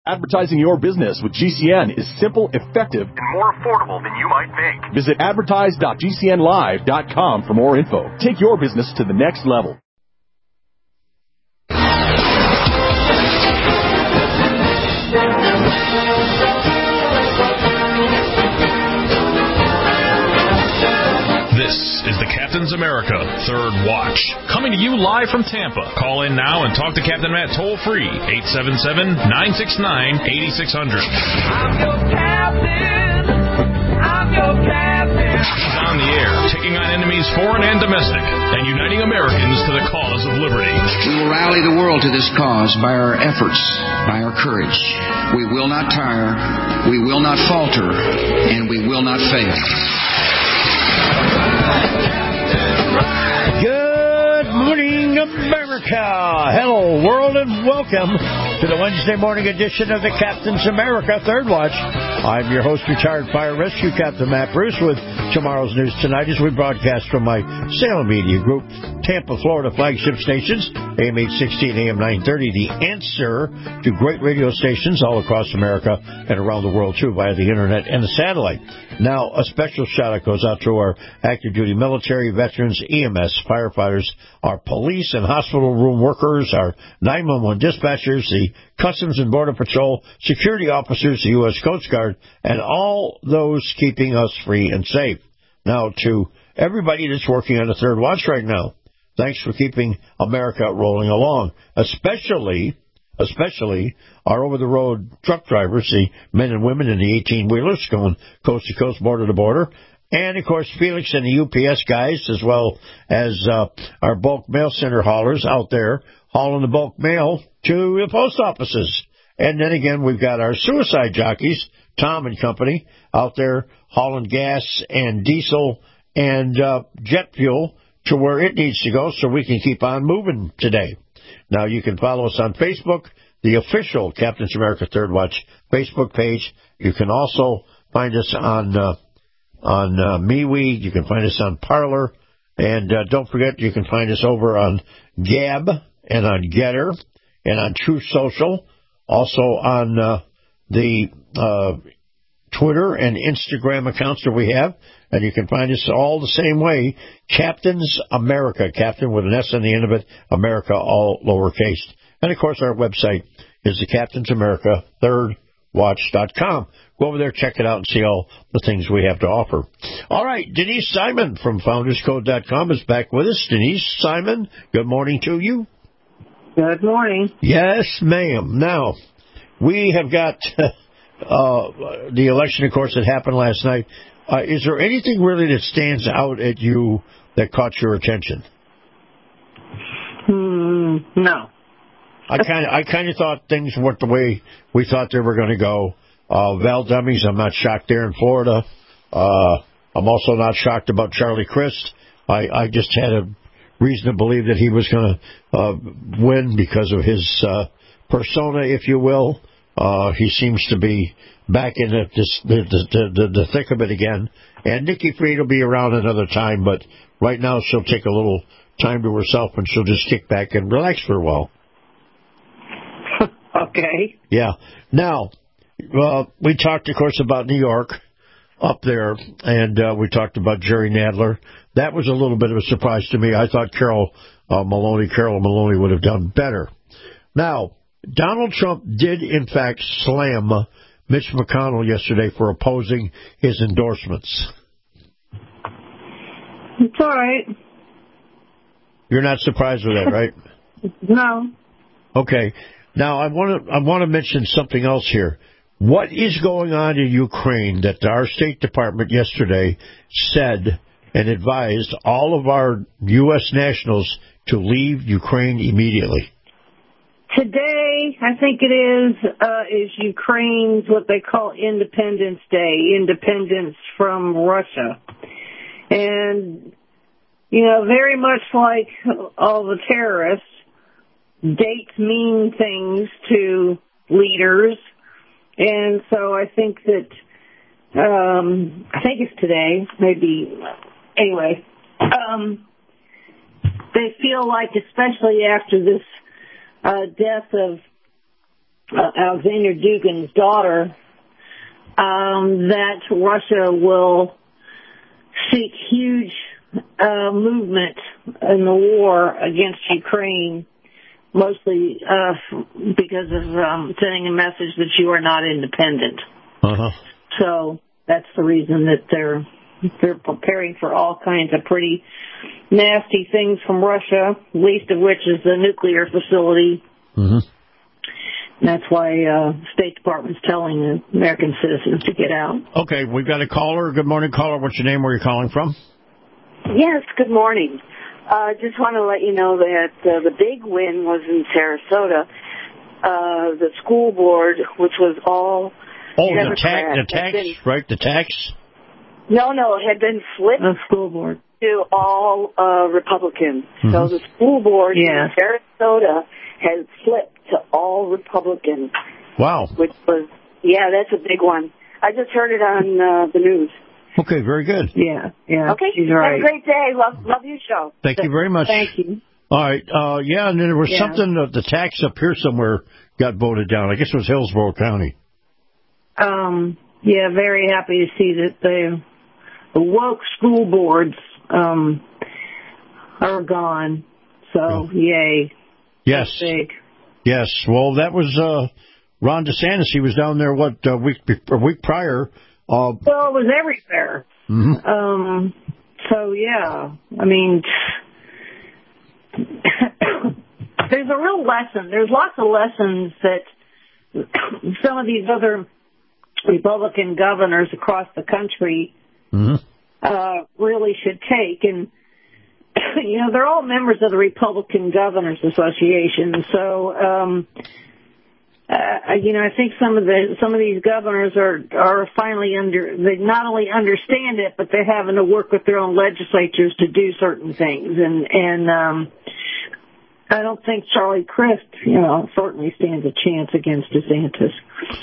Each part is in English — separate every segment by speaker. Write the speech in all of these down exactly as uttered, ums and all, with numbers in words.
Speaker 1: Advertising your business with G C N is simple, effective, and more affordable than you might think. Visit advertise dot g c n live dot com for more info. Take your business to the next level.
Speaker 2: This is the Captain's America Third Watch, coming to you live from Tampa. Call in now and talk to Captain Matt toll-free, eight seven seven, nine six nine, eight six zero zero.
Speaker 3: I'm your captain. I'm your captain.
Speaker 2: He's on the air, taking on enemies foreign and domestic, and uniting Americans to the cause of liberty.
Speaker 4: We will rally the world to this cause by our efforts, by our courage. We will not tire, we will not falter, and we will not fail.
Speaker 5: Good morning, America. Hello, world, and welcome to the Wednesday morning edition of the Captain's America Third Watch. I'm your host, retired fire rescue captain Matt Bruce, with tomorrow's news tonight as we broadcast from my Salem Media Group, Tampa, Florida flagship stations, A M eight sixty and A M nine thirty, the answer to great radio stations all across America and around the world, too, via the internet and the satellite. Now, a special shout-out goes out to our active duty military, veterans, E M S, firefighters, our police and hospital room workers, our nine one one dispatchers, the Customs and Border Patrol, security officers, the U S Coast Guard, and all those keeping us free and safe. Now, to everybody that's working on the Third Watch right now, thanks for keeping America rolling along, especially... especially our over-the-road truck drivers, the men and women in the eighteen-wheelers going coast-to-coast, border-to-border, and, of course, Felix and the U P S guys, as well as uh, our bulk mail center haulers out there hauling the bulk mail to the post offices. And then, again, we've got our suicide jockeys, Tom and company, out there hauling gas and diesel and uh, jet fuel to where it needs to go so we can keep on moving today. Now, you can follow us on Facebook, the official Captain's America Third Watch Facebook page. You can also find us on uh, on uh, MeWe. You can find us on Parler. And uh, don't forget, you can find us over on Gab and on Getter and on Truth Social. Also on uh, the uh, Twitter and Instagram accounts that we have. And you can find us all the same way, Captain's America, Captain with an S on the end of it, America, all lowercase. And, of course, our website is the Captain's America Third Watch dot com. Go over there, check it out, and see all the things we have to offer. All right, Denise Simon from Founders Code dot com is back with us. Denise Simon, good morning to you.
Speaker 6: Good morning.
Speaker 5: Yes, ma'am. Now, we have got uh, the election, of course, that happened last night. Uh, is there anything really that stands out at you that caught your attention?
Speaker 6: Hmm, no.
Speaker 5: I kind of I kind of thought things weren't the way we thought they were going to go. Uh, Val Demings, I'm not shocked there in Florida. Uh, I'm also not shocked about Charlie Crist. I, I just had a reason to believe that he was going to uh, win because of his uh, persona, if you will. Uh, he seems to be back in the, the, the, the, the thick of it again. And Nikki Fried will be around another time, but right now she'll take a little time to herself and she'll just kick back and relax for a while.
Speaker 6: Okay.
Speaker 5: Yeah. Now, uh, we talked, of course, about New York up there, and uh, we talked about Jerry Nadler. That was a little bit of a surprise to me. I thought Carol uh, Maloney, Carol Maloney would have done better. Now, Donald Trump did, in fact, slam Mitch McConnell yesterday for opposing his endorsements.
Speaker 6: It's all right.
Speaker 5: You're not surprised with that, right?
Speaker 6: No.
Speaker 5: Okay. Now, I want to I want to mention something else here. What is going on in Ukraine that our State Department yesterday said and advised all of our U S nationals to leave Ukraine immediately?
Speaker 6: Today, I think it is, uh, is Ukraine's what they call Independence Day, independence from Russia. And, you know, very much like all the terrorists, dates mean things to leaders. And so I think that, um, I think it's today, maybe, anyway, um, they feel like, especially after this uh, death of uh, Alexander Dugin's daughter, um, that Russia will seek huge uh, movement in the war against Ukraine, mostly uh, because of um, sending a message that you are not independent.
Speaker 5: Uh-huh. So
Speaker 6: that's the reason that they're they're preparing for all kinds of pretty nasty things from Russia, least of which is the nuclear facility.
Speaker 5: Mm-hmm.
Speaker 6: That's why uh State Department's telling the American citizens to get out.
Speaker 5: Okay, we've got a caller. Good morning, caller. What's your name? Where are you calling from?
Speaker 7: Yes, good morning. I uh, just want to let you know that uh, the big win was in Sarasota. Uh, the school board, which was all
Speaker 5: Oh,
Speaker 7: Democrat,
Speaker 5: the tax, the tax,
Speaker 7: been,
Speaker 5: right? The tax?
Speaker 7: No, no, it had been flipped
Speaker 6: the school board.
Speaker 7: to all uh, Republicans.
Speaker 5: Mm-hmm.
Speaker 7: So the school board
Speaker 6: yeah.
Speaker 7: in Sarasota had flipped to all Republicans.
Speaker 5: Wow.
Speaker 7: Which was, yeah, that's a big one. I just heard it on uh, the news.
Speaker 5: Okay, very good.
Speaker 6: Yeah, yeah.
Speaker 7: Okay,
Speaker 6: she's right.
Speaker 7: Have a great day. Love, love your show.
Speaker 5: Thank you very much.
Speaker 6: Thank you.
Speaker 5: All right, uh, yeah, and then there was
Speaker 6: yeah.
Speaker 5: something that the tax up here somewhere got voted down. I guess it was Hillsborough County.
Speaker 6: Um, yeah, very happy to see that the, the woke school boards um, are gone. So, yeah. yay.
Speaker 5: Yes.
Speaker 6: That's big.
Speaker 5: Yes. Well, that was uh, Ron DeSantis. He was down there, what, a week, a week prior. Uh,
Speaker 6: well, it was everywhere.
Speaker 5: Mm-hmm.
Speaker 6: Um, so, yeah. I mean, there's a real lesson. There's lots of lessons that some of these other Republican governors across the country
Speaker 5: mm-hmm.
Speaker 6: uh, really should take. And, you know, they're all members of the Republican Governors Association. So, um, uh, you know, I think some of the some of these governors are are finally under. They not only understand it, but they're having to work with their own legislatures to do certain things. And and um, I don't think Charlie Crist, you know, certainly stands a chance against DeSantis.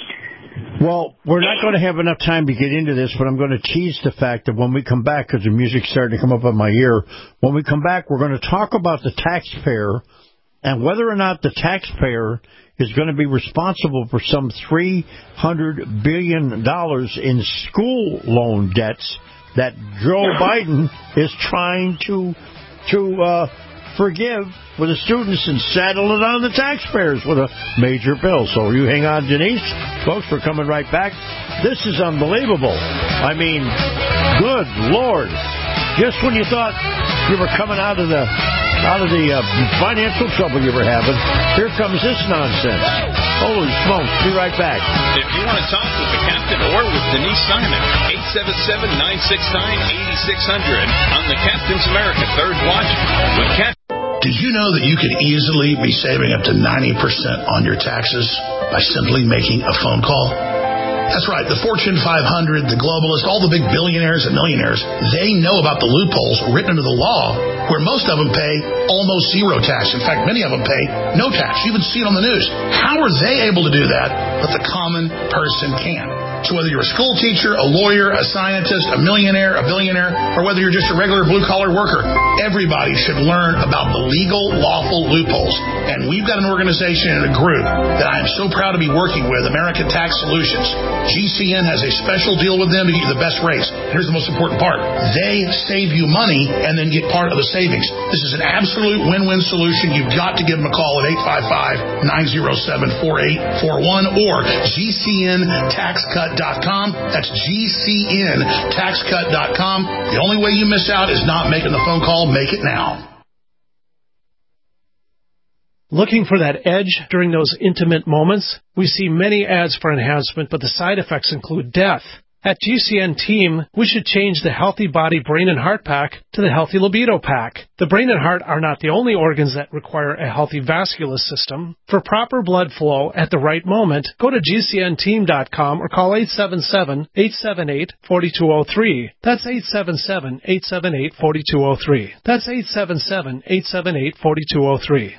Speaker 5: Well, we're not going to have enough time to get into this, but I'm going to tease the fact that when we come back, because the music's starting to come up on my ear, when we come back, we're going to talk about the taxpayer and whether or not the taxpayer is going to be responsible for some three hundred billion dollars in school loan debts that Joe Biden is trying to to uh, forgive for the students and saddle it on the taxpayers with a major bill. So you hang on, Denise. Folks, we're coming right back. This is unbelievable. I mean, good Lord. Just when you thought you were coming out of the out of the uh, financial trouble you were having, here comes this nonsense. Holy smokes. Be right back.
Speaker 2: If you want to talk with the captain or with Denise Simon, eight seven seven, nine six nine, eight six zero zero on the Captain's America Third Watch with Captain.
Speaker 8: Do you know that you could easily be saving up to ninety percent on your taxes by simply making a phone call? That's right. The Fortune five hundred, the globalists, all the big billionaires and millionaires, they know about the loopholes written into the law where most of them pay almost zero tax. In fact, many of them pay no tax. You even see it on the news. How are they able to do that, but the common person can? So whether you're a school teacher, a lawyer, a scientist, a millionaire, a billionaire, or whether you're just a regular blue-collar worker, everybody should learn about the legal, lawful loopholes. And we've got an organization and a group that I am so proud to be working with, American Tax Solutions. G C N has a special deal with them to get you the best rates. Here's the most important part. They save you money and then get part of the savings. This is an absolute win-win solution. You've got to give them a call at eight five five, nine zero seven, four eight four one or G C N tax cut dot com. That's G C N tax cut dot com. The only way you miss out is not making the phone call. Make it now.
Speaker 9: Looking for that edge during those intimate moments? We see many ads for enhancement, but the side effects include death. At G C N Team, we should change the Healthy Body, Brain, and Heart Pack to the Healthy Libido Pack. The brain and heart are not the only organs that require a healthy vascular system. For proper blood flow at the right moment, go to G C N team dot com or call eight seven seven, eight seven eight, four two zero three. That's eight seven seven, eight seven eight, four two zero three. That's eight seven seven, eight seven eight, four two zero three.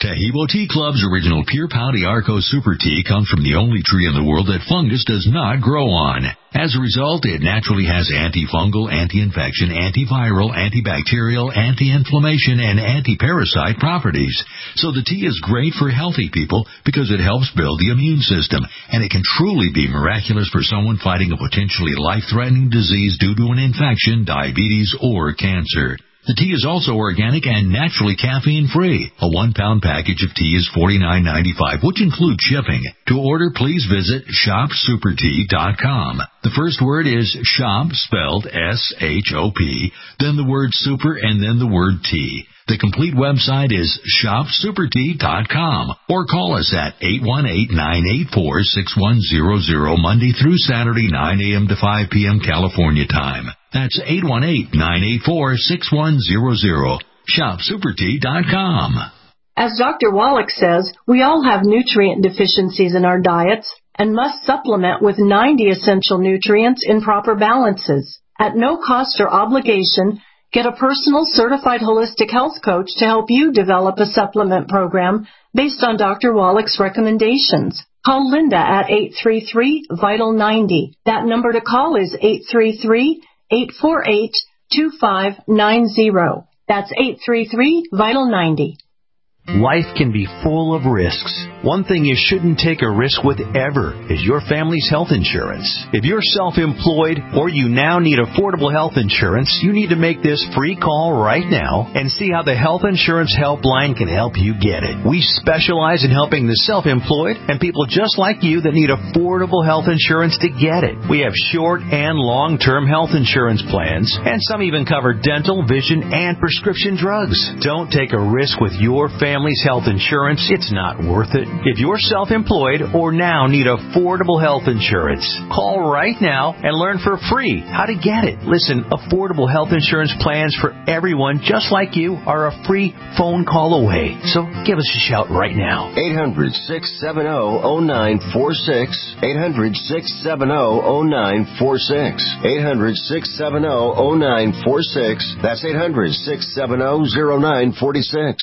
Speaker 10: Tahibo Tea Club's original Pure Pau Arco Super Tea comes from the only tree in the world that fungus does not grow on. As a result, it naturally has antifungal, anti-infection, antiviral, antibacterial, anti-inflammation, and anti-parasite properties. So the tea is great for healthy people because it helps build the immune system, and it can truly be miraculous for someone fighting a potentially life-threatening disease due to an infection, diabetes, or cancer. The tea is also organic and naturally caffeine-free. A one-pound package of tea is forty-nine ninety-five, which includes shipping. To order, please visit shop super tea dot com. The first word is shop, spelled S H O P, then the word super, and then the word tea. The complete website is shop super tea dot com, or call us at eight one eight, nine eight four, six one zero zero Monday through Saturday, nine a.m. to five p.m. California time. That's eight one eight, nine eight four, six one zero zero. shop super tea dot com.
Speaker 11: As Doctor Wallach says, we all have nutrient deficiencies in our diets and must supplement with ninety essential nutrients in proper balances. At no cost or obligation, get a personal certified holistic health coach to help you develop a supplement program based on Doctor Wallach's recommendations. Call Linda at eight three three, vital ninety. That number to call is eight three three, eight four eight, two five nine zero. That's eight three three, vital ninety.
Speaker 12: Life can be full of risks. One thing you shouldn't take a risk with ever is your family's health insurance. If you're self-employed or you now need affordable health insurance, you need to make this free call right now and see how the Health Insurance Helpline can help you get it. We specialize in helping the self-employed and people just like you that need affordable health insurance to get it. We have short and long-term health insurance plans, and some even cover dental, vision, and prescription drugs. Don't take a risk with your family. Family's health insurance, it's not worth it. If you're self-employed or now need affordable health insurance, call right now and learn for free how to get it. Listen, affordable health insurance plans for everyone just like you are a free phone call away. So give us a shout right now.
Speaker 13: eight hundred, six seven zero, zero nine four six. eight hundred, six seven zero, zero nine four six. eight hundred, six seven zero, zero nine four six. That's eight hundred, six seven zero, zero nine four six.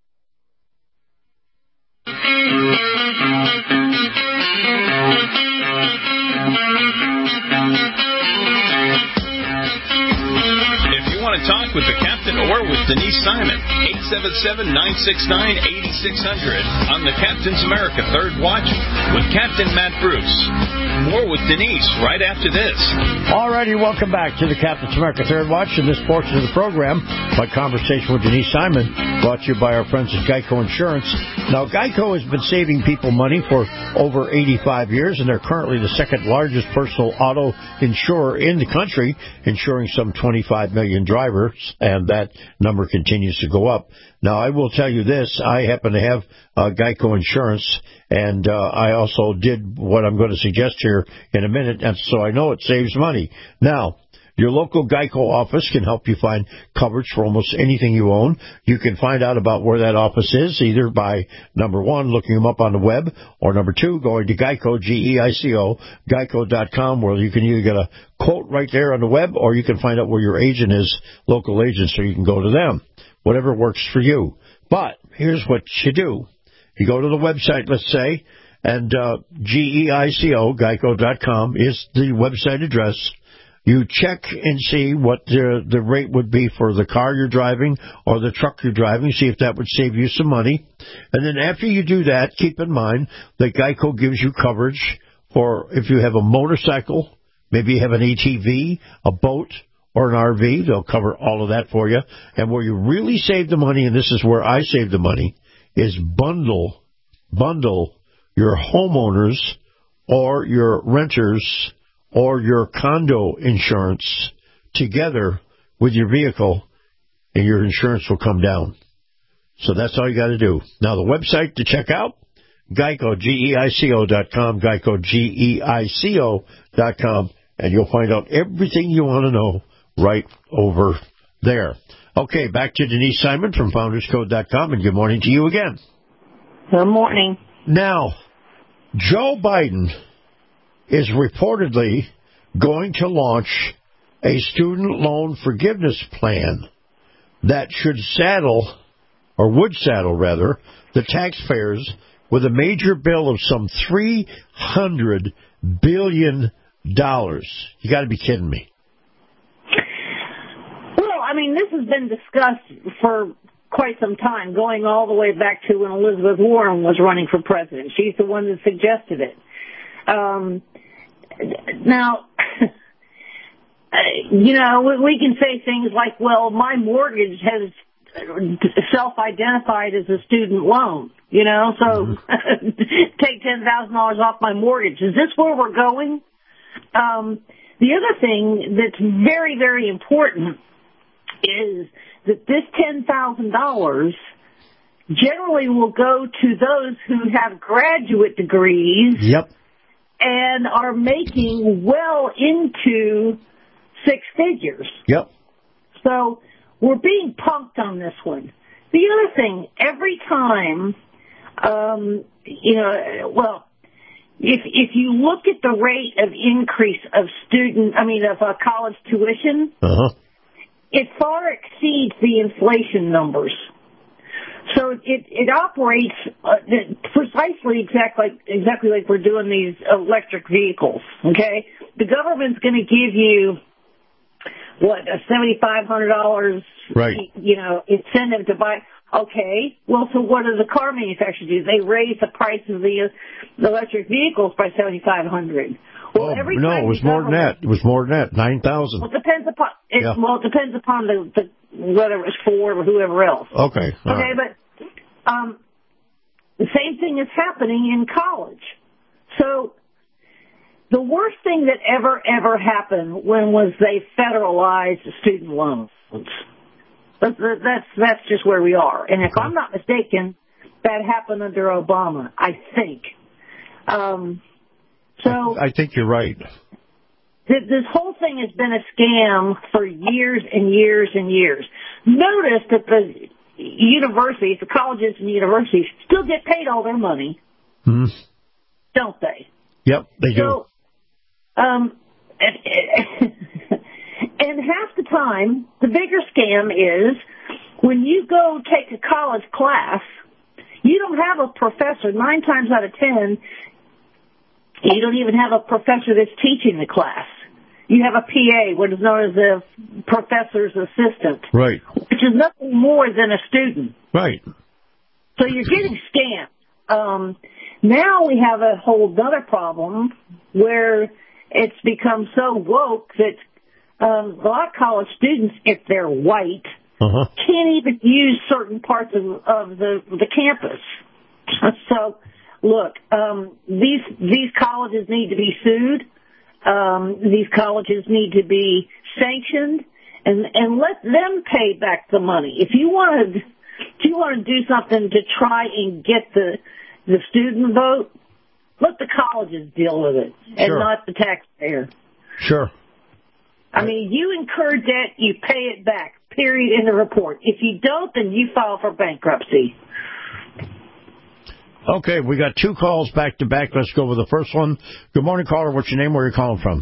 Speaker 2: Talk with the captain or with Denise Simon. eight seven seven, nine six nine, eight six zero zero on the Captain's America Third Watch with Captain Matt Bruce. More with Denise right after this.
Speaker 5: Alrighty, welcome back to the Captain's America Third Watch. In this portion of the program, my conversation with Denise Simon, brought to you by our friends at Geico Insurance. Now, Geico has been saving people money for over eighty-five years, and they're currently the second largest personal auto insurer in the country, insuring some twenty-five million drivers, and that number continues to go up. Now, I will tell you this. I happen to have uh, Geico Insurance, and uh, I also did what I'm going to suggest here in a minute, and so I know it saves money. Now, your local Geico office can help you find coverage for almost anything you own. You can find out about where that office is, either by, number one, looking them up on the web, or number two, going to Geico, G E I C O, geico dot com, where you can either get a quote right there on the web, or you can find out where your agent is, local agent, so you can go to them. Whatever works for you. But here's what you do. You go to the website, let's say, and uh, G E I C O, geico dot com, is the website address. You check and see what the, the rate would be for the car you're driving or the truck you're driving, see if that would save you some money. And then after you do that, keep in mind that Geico gives you coverage for if you have a motorcycle, maybe you have an A T V, a boat, or an R V. They'll cover all of that for you. And where you really save the money, and this is where I save the money, is bundle, bundle your homeowners or your renters or your condo insurance together with your vehicle, and your insurance will come down. So that's all you got to do. Now, the website to check out, Geico, G E I C O dot com, Geico, G E I C O dot com, and you'll find out everything you want to know right over there. Okay, back to Denise Simon from founders code dot com, and good morning to you again.
Speaker 6: Good morning.
Speaker 5: Now, Joe Biden is reportedly going to launch a student loan forgiveness plan that should saddle, or would saddle rather, the taxpayers with a major bill of some three hundred billion dollars. You got to be kidding me.
Speaker 6: Well, I mean, this has been discussed for quite some time, going all the way back to when Elizabeth Warren was running for president. She's the one that suggested it. Um, now, you know, we can say things like, well, my mortgage has self-identified as a student loan, you know, so mm-hmm. take ten thousand dollars off my mortgage. Is this where we're going? Um, the other thing that's very, very important is that this ten thousand dollars generally will go to those who have graduate degrees
Speaker 5: yep.
Speaker 6: and are making well into six figures.
Speaker 5: Yep.
Speaker 6: So we're being punked on this one. The other thing, every time, um, you know, well, if if you look at the rate of increase of student, I mean, of uh, college tuition,
Speaker 5: uh-huh.
Speaker 6: it far exceeds the inflation numbers. So it it operates uh, precisely exactly exactly like we're doing these electric vehicles. Okay, the government's going to give you what a seventy five hundred dollars,
Speaker 5: right?
Speaker 6: You know, incentive to buy. Okay, well, so what do the car manufacturers do? They raise the price of the, uh, the electric vehicles by seventy five hundred. Well,
Speaker 5: oh,
Speaker 6: every
Speaker 5: no,
Speaker 6: time
Speaker 5: it was more than that. It was more than that. Nine thousand.
Speaker 6: Well, it depends upon it.
Speaker 5: Yeah.
Speaker 6: Well, it depends upon the, the whether it was Ford or whoever else.
Speaker 5: Okay. All
Speaker 6: okay,
Speaker 5: right.
Speaker 6: but um, the same thing is happening in college. So the worst thing that ever ever happened when was they federalized student loans. That's that's that's just where we are. And if I'm not mistaken, that happened under Obama, I think. Um, so
Speaker 5: I think you're right.
Speaker 6: Th- this whole thing has been a scam for years and years and years. Notice that the universities, the colleges and universities, still get paid all their money,
Speaker 5: hmm.
Speaker 6: don't they?
Speaker 5: Yep, they do.
Speaker 6: So, um, and, and half the time, the bigger scam is when you go take a college class, you don't have a professor. Nine times out of ten, you don't even have a professor that's teaching the class. You have a P A, what is known as a professor's assistant.
Speaker 5: Right.
Speaker 6: Which is nothing more than a student.
Speaker 5: Right.
Speaker 6: So you're getting scammed. Um, now we have a whole other problem where it's become so woke that um, a lot of college students, if they're white,
Speaker 5: uh-huh.
Speaker 6: can't even use certain parts of, of the the campus. So, look, um, these these colleges need to be sued. Um, these colleges need to be sanctioned, and and let them pay back the money. If you want to, if you want to do something to try and get the the student vote, let the colleges deal with it, and
Speaker 5: sure.
Speaker 6: not the taxpayer.
Speaker 5: Sure.
Speaker 6: I mean, you incur debt, you pay it back. Period in the report. If you don't, then you file for bankruptcy.
Speaker 5: Okay, we got two calls back to back. Let's go with the first one. Good morning, caller. What's your name? Where are you calling from?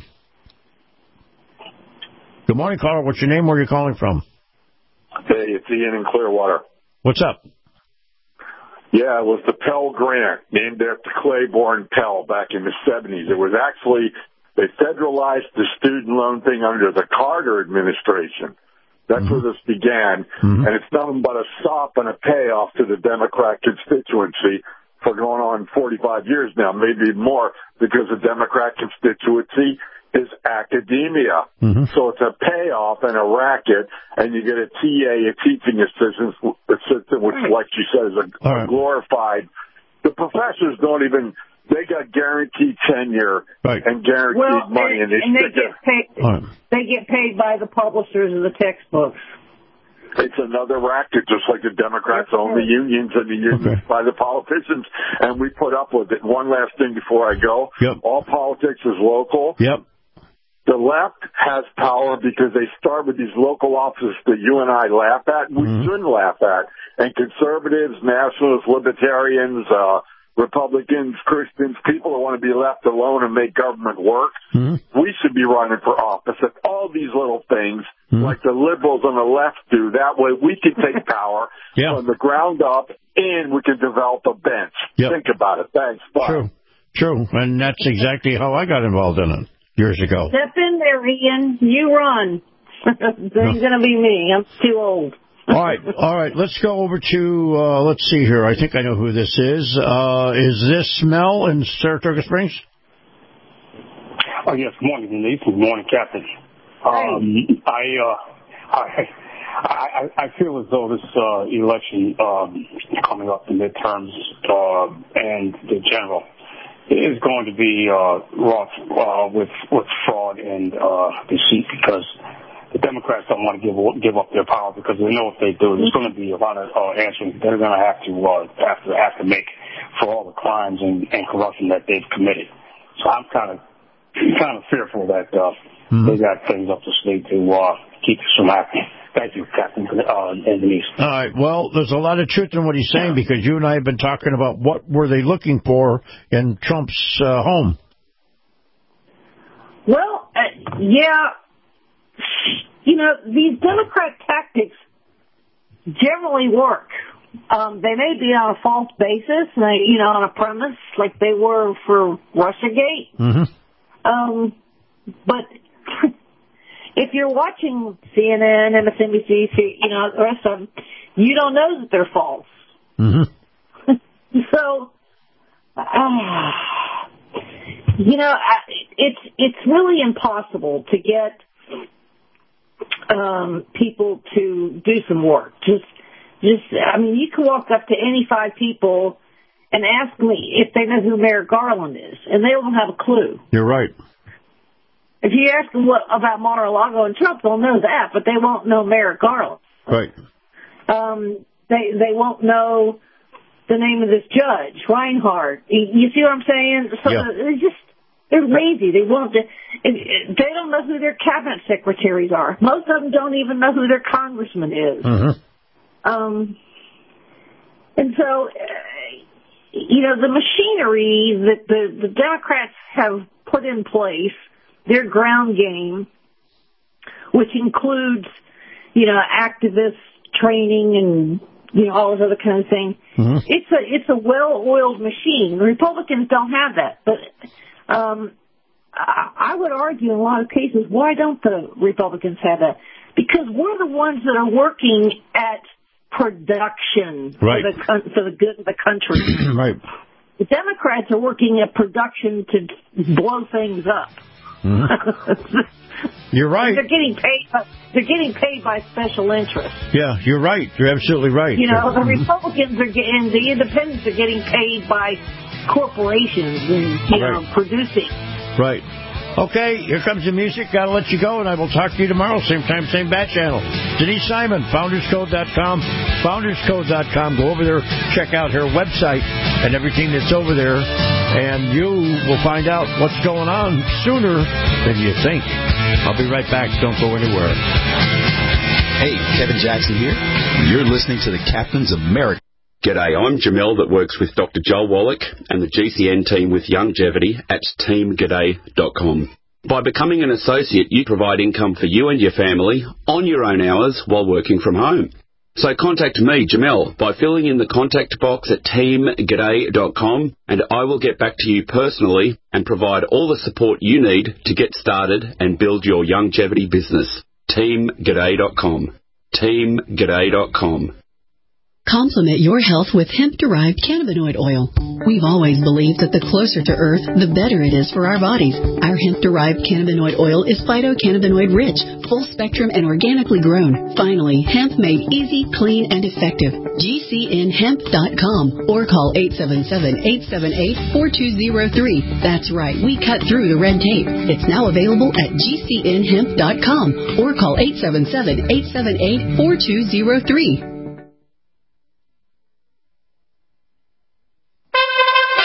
Speaker 5: Good morning, caller. What's your name? Where are you calling from?
Speaker 14: Hey, it's Ian in Clearwater.
Speaker 5: What's up?
Speaker 14: Yeah, it was the Pell Grant, named after Claiborne Pell back in the seventies. It was actually, they federalized the student loan thing under the Carter administration. That's mm-hmm. where this began, mm-hmm. and it's nothing but a sop and a payoff to the Democrat constituency for going on forty-five years now, maybe more, because the Democrat constituency is academia. Mm-hmm. So it's a payoff and a racket, and you get a T A, a teaching assistant, assistant which, like you said, is a, right. a glorified. The professors don't even. They got guaranteed tenure
Speaker 5: right.
Speaker 14: and guaranteed
Speaker 6: well,
Speaker 14: money, and,
Speaker 6: and,
Speaker 14: they,
Speaker 6: and they get paid.
Speaker 5: Right.
Speaker 6: They get paid by the publishers of the textbooks.
Speaker 14: It's another racket, just like the Democrats own the unions and the unions okay. by the politicians, and we put up with it. One last thing before I go:
Speaker 5: yep.
Speaker 14: all politics is local.
Speaker 5: Yep.
Speaker 14: The left has power because they start with these local offices that you and I laugh at, and we mm-hmm. shouldn't laugh at. And conservatives, nationalists, libertarians. uh Republicans, Christians, people who want to be left alone and make government work, mm-hmm. we should be running for office. And all these little things, mm-hmm. like the liberals on the left do, that way we can take power
Speaker 5: yeah.
Speaker 14: from the ground up and we can develop a bench.
Speaker 5: Yep.
Speaker 14: Think about it. Thanks. Bye.
Speaker 5: True. True. And that's exactly how I got involved in it years ago.
Speaker 6: Step in there, Ian. You run. It ain't going to be me. I'm too old.
Speaker 5: All right. All right. Let's go over to, uh, let's see here. I think I know who this is. Uh, is this Mel in Saratoga Springs?
Speaker 15: Oh, yes. Good morning, Denise. Good morning, Captain. Um, I, uh, I, I, I feel as though this uh, election um, coming up, the midterms uh, and the general, is going to be uh, rough uh, with with fraud and uh, deceit, because the Democrats don't want to give give up their power, because they know if they do, there's going to be a lot of uh, answering they're going to have to uh, have to have to make for all the crimes and, and corruption that they've committed. So I'm kind of kind of fearful that uh, mm-hmm. they got things up the sleeve to uh, keep us from happening. Thank you, Captain uh, and Denise.
Speaker 5: All right. Well, there's a lot of truth in what he's saying, because you and I have been talking about what were they looking for in Trump's uh, home.
Speaker 6: Well, uh, yeah, you know, these Democrat tactics generally work. Um, they may be on a false basis, they, you know, on a premise like they were for Russiagate.
Speaker 5: Mm-hmm.
Speaker 6: Um, but if you're watching C N N, M S N B C, you know, the rest of them, you don't know that they're false.
Speaker 5: Mm-hmm.
Speaker 6: So, uh, you know, I, it's it's really impossible to get um, people to do some work. Just, just, I mean, you can walk up to any five people and ask me if they know who Merrick Garland is, and they won't have a clue.
Speaker 5: You're right.
Speaker 6: If you ask them what about Mar-a-Lago and Trump, they'll know that, but they won't know Merrick Garland.
Speaker 5: Right.
Speaker 6: Um, they they won't know the name of this judge, Reinhardt. You, you see what I'm saying? So
Speaker 5: yeah.
Speaker 6: They're just they're lazy. They won't. They don't know who their cabinet secretaries are. Most of them don't even know who their congressman is.
Speaker 5: Mm-hmm.
Speaker 6: Um, and so, uh, you know, the machinery that the the Democrats have put in place, their ground game, which includes, you know, activist training and, you know, all this other kind of thing. Mm-hmm. It's a it's a well-oiled machine. The Republicans don't have that, but um, I, I would argue in a lot of cases, why don't the Republicans have that? Because we're the ones that are working at production
Speaker 5: right.
Speaker 6: for, the, for the good of the country.
Speaker 5: Right.
Speaker 6: The Democrats are working at production to blow things up.
Speaker 5: Mm-hmm. You're right.
Speaker 6: They're getting paid. By, they're getting paid by special interests.
Speaker 5: Yeah, you're right. You're absolutely right.
Speaker 6: You know, the Republicans are getting, the Independents are getting paid by corporations and you
Speaker 5: right.
Speaker 6: know producing.
Speaker 5: Right. Okay, here comes the music. Got to let you go, and I will talk to you tomorrow, same time, same bat channel. Denise Simon, founders code dot com, founders code dot com. Go over there, check out her website and everything that's over there, and you will find out what's going on sooner than you think. I'll be right back. Don't go anywhere.
Speaker 16: Hey, Kevin Jackson here. You're listening to the Captains of America.
Speaker 17: G'day, I'm Jamel that works with Doctor Joel Wallach and the G C N team with Longevity at team g'day dot com. By becoming an associate, you provide income for you and your family on your own hours while working from home. So contact me, Jamel, by filling in the contact box at team g'day dot com, and I will get back to you personally and provide all the support you need to get started and build your longevity business. team g'day dot com. team g'day dot com.
Speaker 18: Complement your health with hemp-derived cannabinoid oil. We've always believed that the closer to Earth, the better it is for our bodies. Our hemp-derived cannabinoid oil is phytocannabinoid-rich, full-spectrum, and organically grown. Finally, hemp made easy, clean, and effective. G C N hemp dot com or call eight seven seven, eight seven eight, four two zero three. That's right, we cut through the red tape. It's now available at G C N hemp dot com or call eight seven seven, eight seven eight, four two zero three.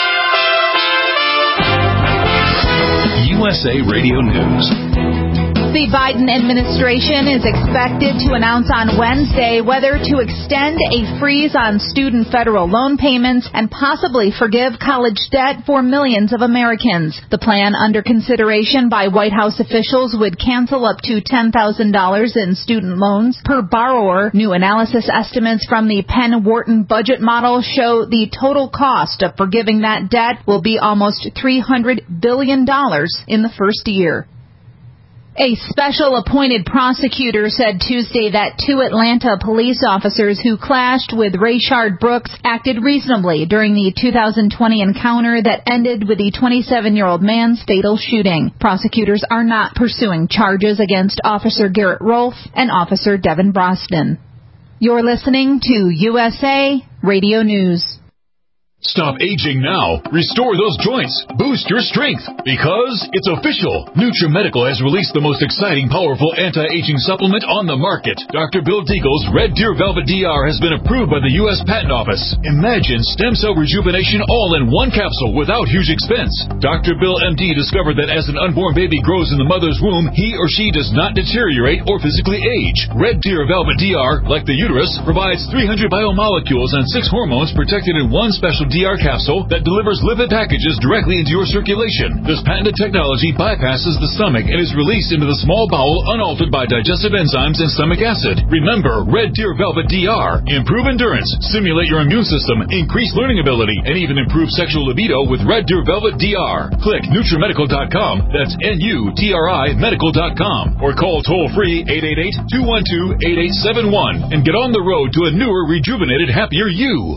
Speaker 2: U S A Radio News.
Speaker 19: The Biden administration is expected to announce on Wednesday whether to extend a freeze on student federal loan payments and possibly forgive college debt for millions of Americans. The plan under consideration by White House officials would cancel up to ten thousand dollars in student loans per borrower. New analysis estimates from the Penn-Wharton budget model show the total cost of forgiving that debt will be almost three hundred billion dollars in the first year. A special appointed prosecutor said Tuesday that two Atlanta police officers who clashed with Rayshard Brooks acted reasonably during the two thousand twenty encounter that ended with the twenty-seven-year-old man's fatal shooting. Prosecutors are not pursuing charges against Officer Garrett Rolfe and Officer Devin Brosnan. You're listening to U S A Radio News.
Speaker 1: Stop aging now. Restore those joints. Boost your strength. Because it's official. NutriMedical has released the most exciting, powerful anti-aging supplement on the market. Doctor Bill Deagle's Red Deer Velvet D R has been approved by the U S Patent Office. Imagine stem cell rejuvenation all in one capsule without huge expense. Doctor Bill M D discovered that as an unborn baby grows in the mother's womb, he or she does not deteriorate or physically age. Red Deer Velvet D R, like the uterus, provides three hundred biomolecules and six hormones protected in one special D R capsule that delivers lipid packages directly into your circulation. This patented technology bypasses the stomach and is released into the small bowel unaltered by digestive enzymes and stomach acid. Remember, Red Deer Velvet D R. Improve endurance, stimulate your immune system, increase learning ability, and even improve sexual libido with Red Deer Velvet D R. Click NutriMedical dot com. That's N U T R I medical dot com. Or call toll-free eight eight eight, two one two, eight eight seven one and get on the road to a newer, rejuvenated, happier you.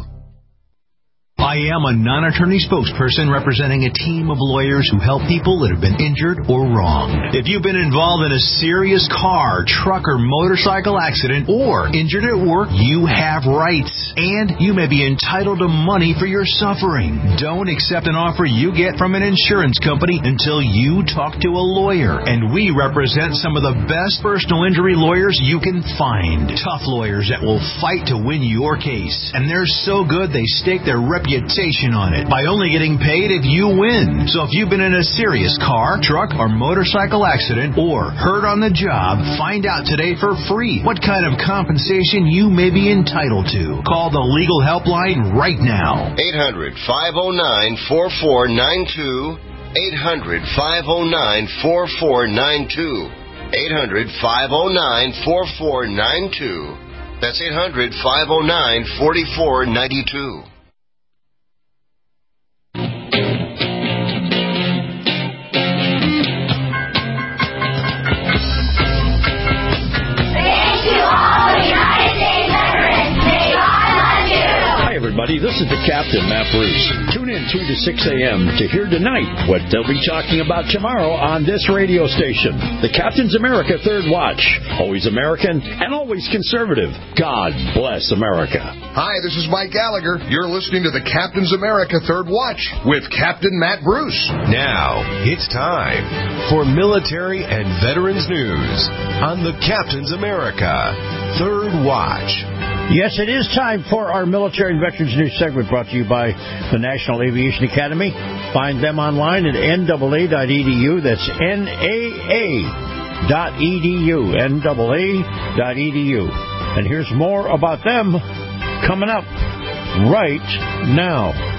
Speaker 12: I am a non-attorney spokesperson representing a team of lawyers who help people that have been injured or wronged. If you've been involved in a serious car, truck, or motorcycle accident or injured at work, you have rights, and you may be entitled to money for your suffering. Don't accept an offer you get from an insurance company until you talk to a lawyer, and we represent some of the best personal injury lawyers you can find. Tough lawyers that will fight to win your case, and they're so good they stake their reputation reputation on it by only getting paid if you win. So if you've been in a serious car, truck, or motorcycle accident or hurt on the job, find out today for free what kind of compensation you may be entitled to. Call the legal helpline right now.
Speaker 13: eight hundred, five oh nine, four four nine two. eight hundred, five oh nine, four four nine two. eight hundred, five oh nine, four four nine two. That's eight hundred, five oh nine, four four nine two.
Speaker 5: Everybody, this is the Captain, Matt Bruce. Tune in two to six a.m. to hear tonight what they'll be talking about tomorrow on this radio station. The Captain's America Third Watch. Always American and always conservative. God bless America.
Speaker 20: Hi, this is Mike Gallagher. You're listening to the Captain's America Third Watch with Captain Matt Bruce.
Speaker 21: Now, it's time for military and veterans news on the Captain's America Third Watch.
Speaker 5: Yes, it is time for our Military and Veterans News segment brought to you by the National Aviation Academy. Find them online at N A A dot E D U. That's N A A dot E D U. N A A dot E D U. And here's more about them coming up right now.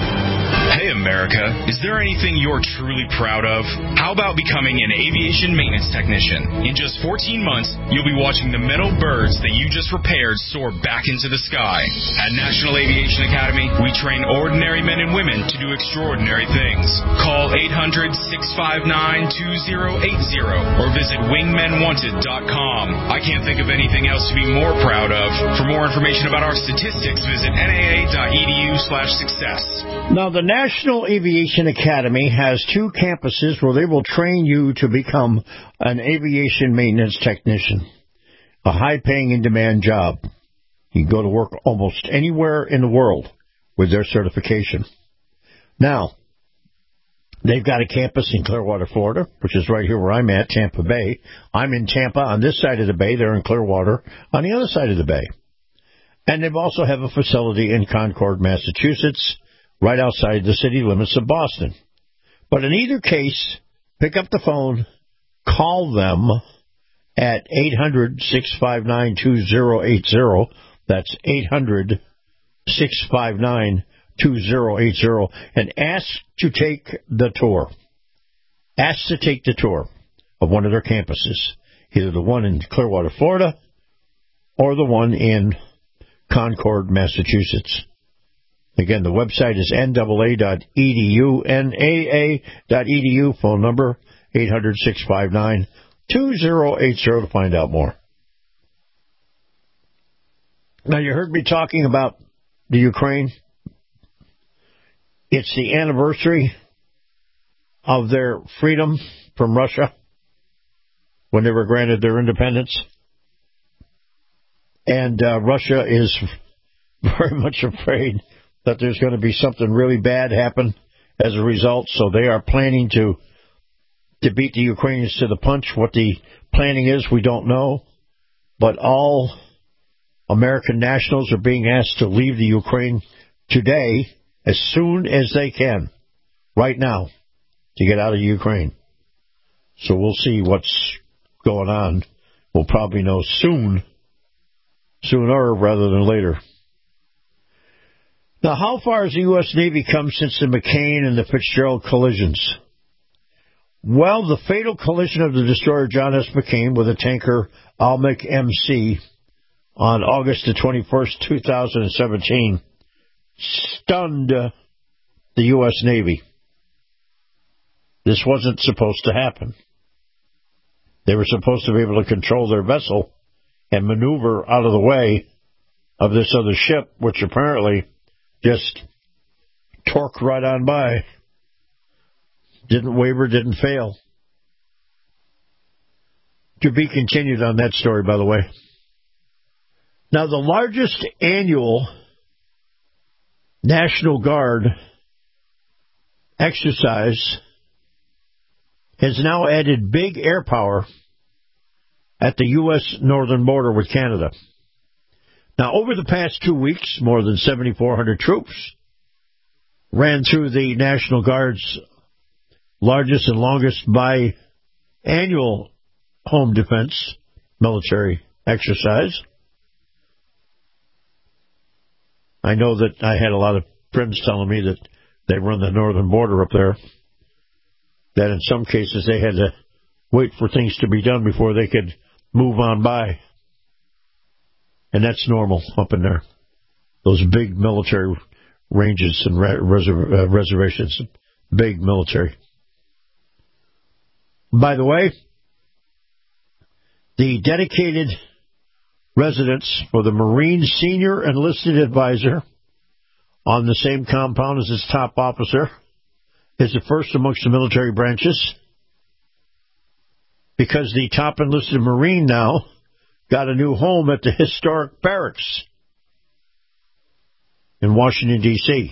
Speaker 22: Hey, America, is there anything you're truly proud of? How about becoming an aviation maintenance technician? In just fourteen months, you'll be watching the metal birds that you just repaired soar back into the sky. At National Aviation Academy, we train ordinary men and women to do extraordinary things. Call eight hundred, six five nine, two oh eight oh or visit wingmen wanted dot com. I can't think of anything else to be more proud of. For more information about our statistics, visit N A A dot E D U slash success.
Speaker 5: Now, the National Aviation Academy has two campuses where they will train you to become an aviation maintenance technician, a high-paying, in-demand job. You can go to work almost anywhere in the world with their certification. Now, they've got a campus in Clearwater, Florida, which is right here where I'm at, Tampa Bay. I'm in Tampa on this side of the bay. They're in Clearwater on the other side of the bay. And they also have a facility in Concord, Massachusetts, right outside the city limits of Boston. But in either case, pick up the phone, call them at eight hundred, six five nine, two zero eight zero. That's eight hundred, six five nine, two zero eight zero. And ask to take the tour. Ask to take the tour of one of their campuses, either the one in Clearwater, Florida, or the one in Concord, Massachusetts. Again, the website is N A A dot E D U, N A A dot E D U, phone number eight hundred, six five nine, two zero eight zero to find out more. Now, you heard me talking about the Ukraine. It's the anniversary of their freedom from Russia when they were granted their independence. And uh, Russia is very much afraid that there's going to be something really bad happen as a result. So they are planning to to beat the Ukrainians to the punch. What the planning is, we don't know. But all American nationals are being asked to leave the Ukraine today as soon as they can, right now, to get out of Ukraine. So we'll see what's going on. We'll probably know soon, sooner rather than later. Now, how far has the U S. Navy come since the McCain and the Fitzgerald collisions? Well, the fatal collision of the destroyer John S. McCain with the tanker Almec M C on August the twenty-first, two thousand seventeen, stunned the U S. Navy. This wasn't supposed to happen. They were supposed to be able to control their vessel and maneuver out of the way of this other ship, which apparently just torqued right on by. Didn't waver, didn't fail. To be continued on that story, by the way. Now, the largest annual National Guard exercise has now added big air power at the U S northern border with Canada. Now, over the past two weeks, more than seventy-four hundred troops ran through the National Guard's largest and longest biannual home defense military exercise. I know that I had a lot of friends telling me that they run the northern border up there, that in some cases they had to wait for things to be done before they could move on by. And that's normal up in there. Those big military ranges and reser- uh, reservations. Big military. By the way, the dedicated residence for the Marine Senior Enlisted Advisor on the same compound as its top officer is the first amongst the military branches, because the top enlisted Marine now got a new home at the historic barracks in Washington, D C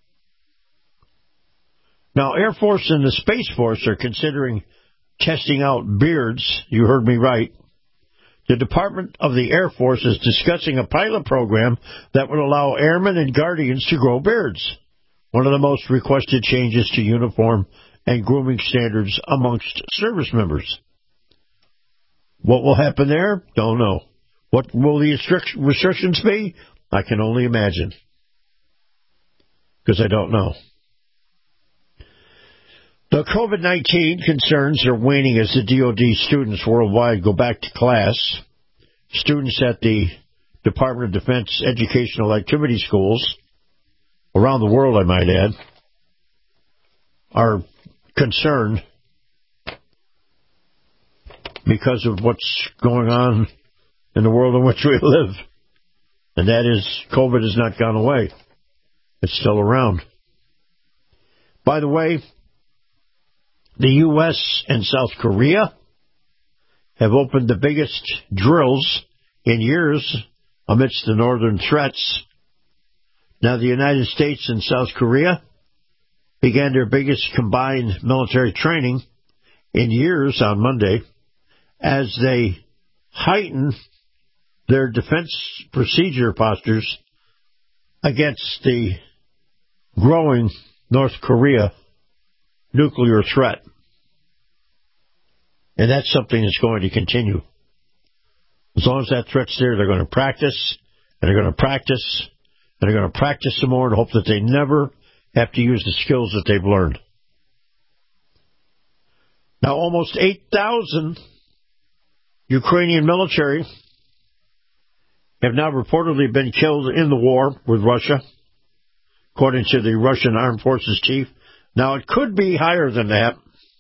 Speaker 5: Now, Air Force and the Space Force are considering testing out beards. You heard me right. The Department of the Air Force is discussing a pilot program that would allow airmen and guardians to grow beards, one of the most requested changes to uniform and grooming standards amongst service members. What will happen there? Don't know. What will the restrictions be? I can only imagine, because I don't know. The COVID nineteen concerns are waning as the D O D students worldwide go back to class. Students at the Department of Defense Educational Activity Schools around the world, I might add, are concerned because of what's going on in the world in which we live. And that is, COVID has not gone away. It's still around. By the way, the U S and South Korea have opened the biggest drills in years amidst the northern threats. Now, the United States and South Korea began their biggest combined military training in years on Monday as they heighten their defense procedure postures against the growing North Korea nuclear threat. And that's something that's going to continue. As long as that threat's there, they're going to practice, and they're going to practice, and they're going to practice some more and hope that they never have to use the skills that they've learned. Now, almost eight thousand Ukrainian military have now reportedly been killed in the war with Russia, according to the Russian Armed Forces chief. Now, it could be higher than that,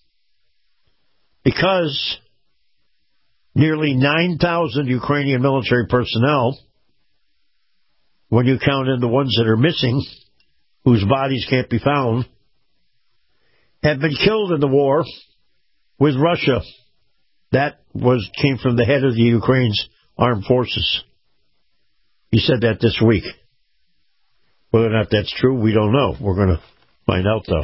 Speaker 5: because nearly nine thousand Ukrainian military personnel, when you count in the ones that are missing, whose bodies can't be found, have been killed in the war with Russia. That was came from the head of the Ukraine's armed forces. He said that this week. Whether or not that's true, we don't know. We're going to find out, though.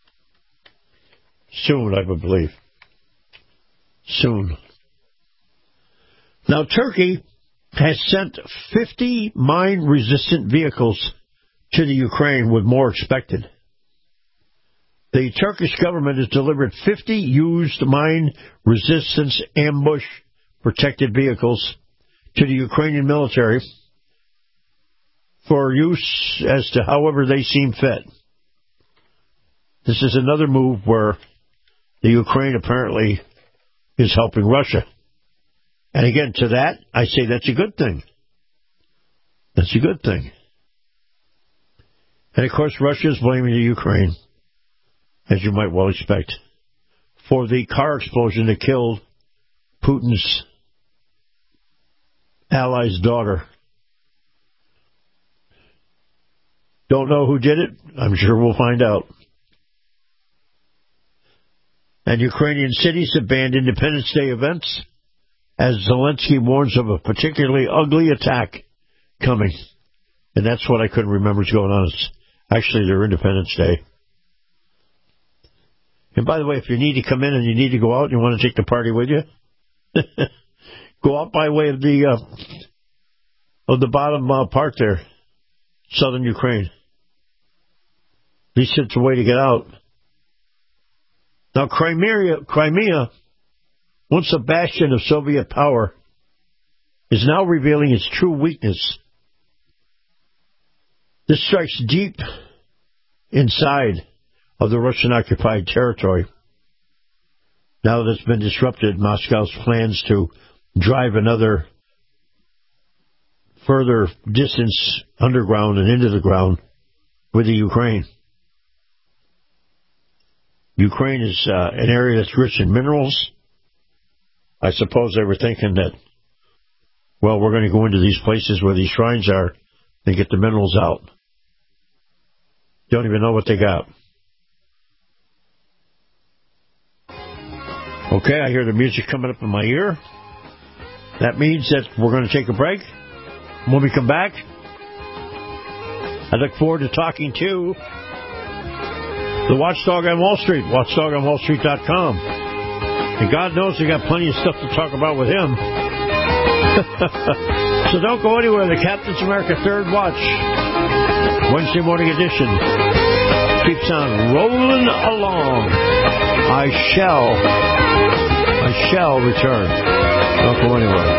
Speaker 5: Soon, I would believe. Soon. Now, Turkey has sent fifty mine-resistant vehicles to the Ukraine, with more expected. The Turkish government has delivered fifty used mine-resistance ambush-protected vehicles to the Ukrainian military for use as to however they seem fit. This is another move where the Ukraine apparently is helping Russia. And again, to that, I say that's a good thing. That's a good thing. And of course, Russia is blaming the Ukraine, as you might well expect, for the car explosion that killed Putin's ally's daughter. Don't know who did it. I'm sure we'll find out. And Ukrainian cities have banned Independence Day events as Zelensky warns of a particularly ugly attack coming. And that's what I couldn't remember is going on. It's actually their Independence Day. And by the way, if you need to come in and you need to go out and you want to take the party with you, go out by way of the uh, of the bottom uh, part there, southern Ukraine. At least it's a way to get out. Now, Crimea, Crimea, once a bastion of Soviet power, is now revealing its true weakness. This strikes deep inside of the Russian-occupied territory. Now that it's been disrupted, Moscow's plans to drive another further distance underground and into the ground with the Ukraine. Ukraine is uh, an area that's rich in minerals. I suppose they were thinking that, well, we're going to go into these places where these shrines are and get the minerals out. Don't even know what they got. Okay, I hear the music coming up in my ear. That means that we're going to take a break. When we come back, I look forward to talking to the Watchdog on Wall Street, watchdog on wall street dot com. And God knows we got plenty of stuff to talk about with him. So don't go anywhere. The Captain's America Third Watch, Wednesday morning edition, keeps on rolling along. I shall, I shall return. Don't go anywhere.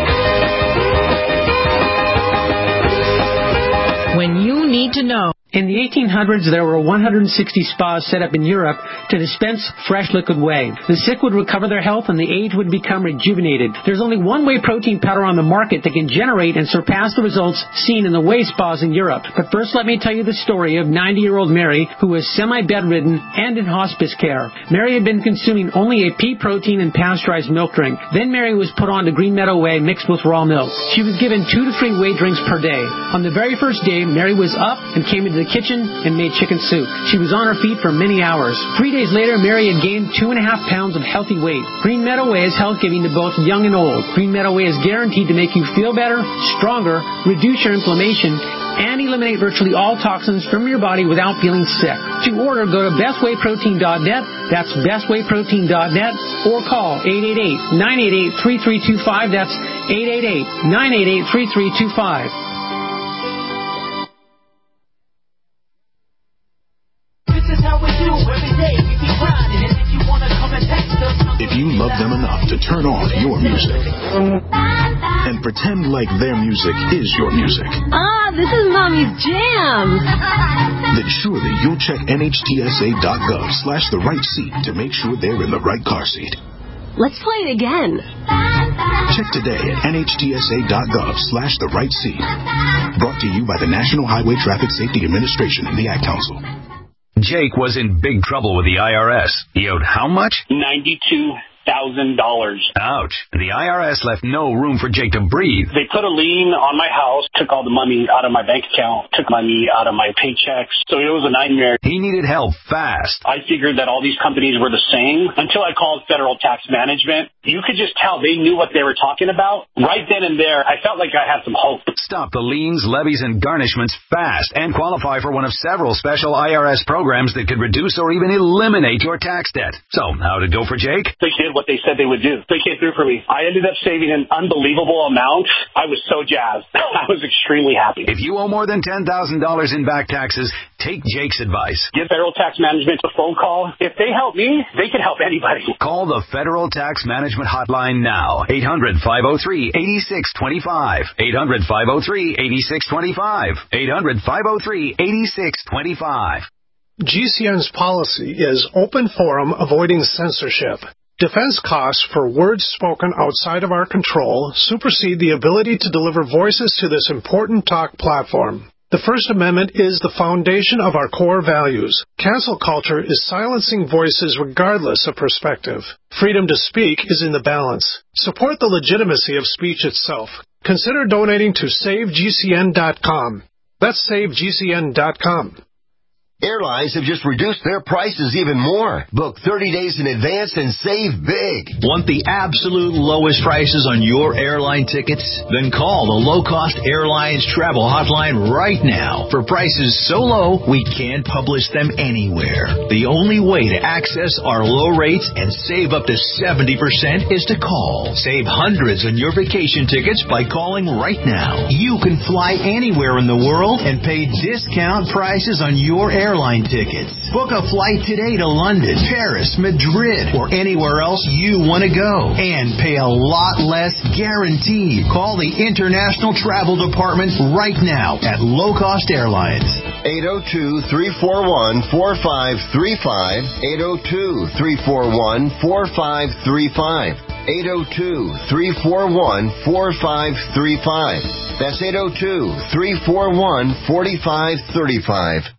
Speaker 3: When you need to know. In the eighteen hundreds, there were one hundred sixty spas set up in Europe to dispense fresh liquid whey. The sick would recover their health and the aged would become rejuvenated. There's only one whey protein powder on the market that can generate and surpass the results seen in the whey spas in Europe. But first, let me tell you the story of ninety-year-old Mary, who was semi-bedridden and in hospice care. Mary had been consuming only a pea protein and pasteurized milk drink. Then Mary was put on to Green Meadow Whey mixed with raw milk. She was given two to three whey drinks per day. On the very first day, Mary was up and came into the kitchen and made chicken soup. She was on her feet for many hours. Three days later, Mary had gained two and a half pounds of healthy weight. Green Meadow Whey is health-giving to both young and old. Green Meadow Whey is guaranteed to make you feel better, stronger, reduce your inflammation, and eliminate virtually all toxins from your body without feeling sick. To order, go to best whey protein dot net. That's best whey protein dot net, or call eight eight eight, nine eight eight, three three two five. That's eight eight eight, nine eight eight, three three two five.
Speaker 4: if you love them enough to turn off your music and pretend like their music is your music.
Speaker 7: Ah, this is Mommy's jam.
Speaker 4: Then surely you'll check N H T S A dot gov slash the right seat to make sure they're in the right car seat.
Speaker 7: Let's play it again.
Speaker 4: Check today at N H T S A dot gov slash the right seat. Brought to you by the National Highway Traffic Safety Administration and the Ad Council.
Speaker 23: Jake was in big trouble with the I R S. He owed how much?
Speaker 24: ninety-two thousand dollars.
Speaker 23: Ouch. The I R S left no room for Jake to breathe.
Speaker 24: They put a lien on my house, took all the money out of my bank account, took money out of my paychecks. So it was a nightmare.
Speaker 23: He needed help fast.
Speaker 24: I figured that all these companies were the same until I called Federal Tax Management. You could just tell they knew what they were talking about. Right then and there, I felt like I had some hope.
Speaker 23: Stop the liens, levies, and garnishments fast and qualify for one of several special I R S programs that could reduce or even eliminate your tax debt. So, how'd it go for Jake?
Speaker 24: They did what they said they would do. They came through for me. I ended up saving an unbelievable amount. I was so jazzed. I was extremely happy.
Speaker 23: If you owe more than ten thousand dollars in back taxes, take Jake's advice.
Speaker 24: Give Federal Tax Management a phone call. If they help me, they can help anybody.
Speaker 23: Call the Federal Tax Management Hotline now. eight hundred, five oh three, eight six two five. eight hundred, five oh three, eight six two five. eight hundred, five oh three, eight six two five.
Speaker 9: G C N's policy is open forum, avoiding censorship. Defense costs for words spoken outside of our control supersede the ability to deliver voices to this important talk platform. The First Amendment is the foundation of our core values. Cancel culture is silencing voices regardless of perspective. Freedom to speak is in the balance. Support the legitimacy of speech itself. Consider donating to save G C N dot com. That's save G C N dot com.
Speaker 25: Airlines have just reduced their prices even more. Book thirty days in advance and save big.
Speaker 12: Want the absolute lowest prices on your airline tickets? Then call the Low Cost Airlines Travel Hotline right now. For prices so low, we can't publish them anywhere. The only way to access our low rates and save up to seventy percent is to call. Save hundreds on your vacation tickets by calling right now. You can fly anywhere in the world and pay discount prices on your airline airline tickets. Book a flight today to London, Paris, Madrid, or anywhere else you want to go. And pay a lot less guaranteed. Call the International Travel Department right now at Low Cost Airlines.
Speaker 25: eight oh two, three four one, four five three five. eight oh two, three four one, four five three five. eight oh two, three four one, four five three five. That's eight oh two, three four one, four five three five.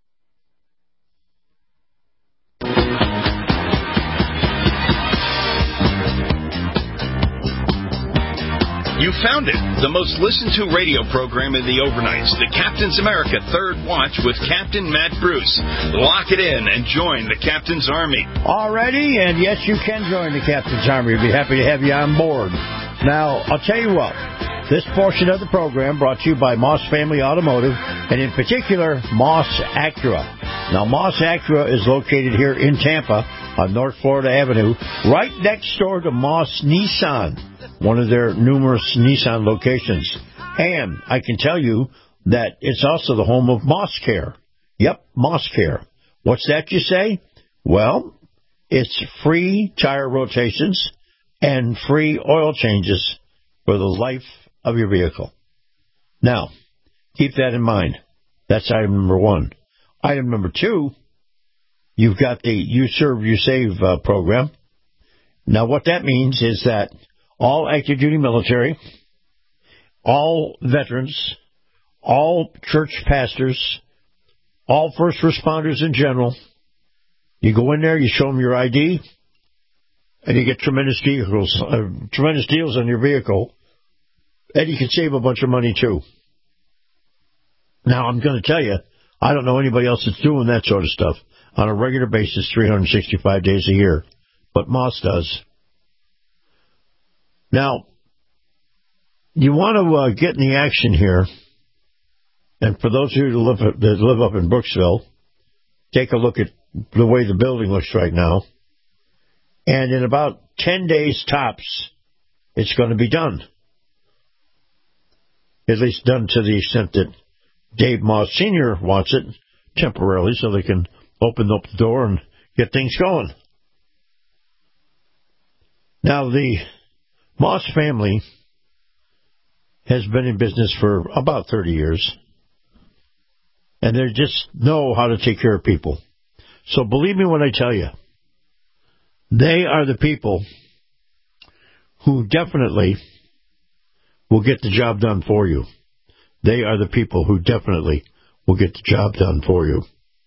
Speaker 26: You found it, the most listened to radio program in the overnights, the Captain's America Third Watch with Captain Matt Bruce. Lock it in and join the Captain's Army.
Speaker 5: Alrighty, and yes, you can join the Captain's Army. We'd be happy to have you on board. Now, I'll tell you what, this portion of the program brought to you by Moss Family Automotive, and in particular, Moss Acura. Now, Moss Acura is located here in Tampa on North Florida Avenue, right next door to Moss Nissan, one of their numerous Nissan locations. And I can tell you that it's also the home of Moss Care. Yep, Moss Care. What's that, you say? Well, it's free tire rotations and free oil changes for the life of your vehicle. Now, keep that in mind. That's item number one. Item number two, you've got the You Serve, You Save uh, program. Now, what that means is that all active duty military, all veterans, all church pastors, all first responders in general, you go in there, you show them your I D, and you get tremendous deals, uh, tremendous deals on your vehicle, and you can save a bunch of money too. Now, I'm going to tell you, I don't know anybody else that's doing that sort of stuff on a regular basis, three hundred sixty-five days a year, but Moss does. Now, you want to uh, get in the action here, and for those of you who live, that live up in Brooksville, take a look at the way the building looks right now, and in about ten days tops, it's going to be done. At least done to the extent that Dave Moss Senior wants it, temporarily, so they can open up the door and get things going. Now, the Moss family has been in business for about thirty years, and they just know how to take care of people. So believe me when I tell you, they are the people who definitely will get the job done for you. They are the people who definitely will get the job done for you.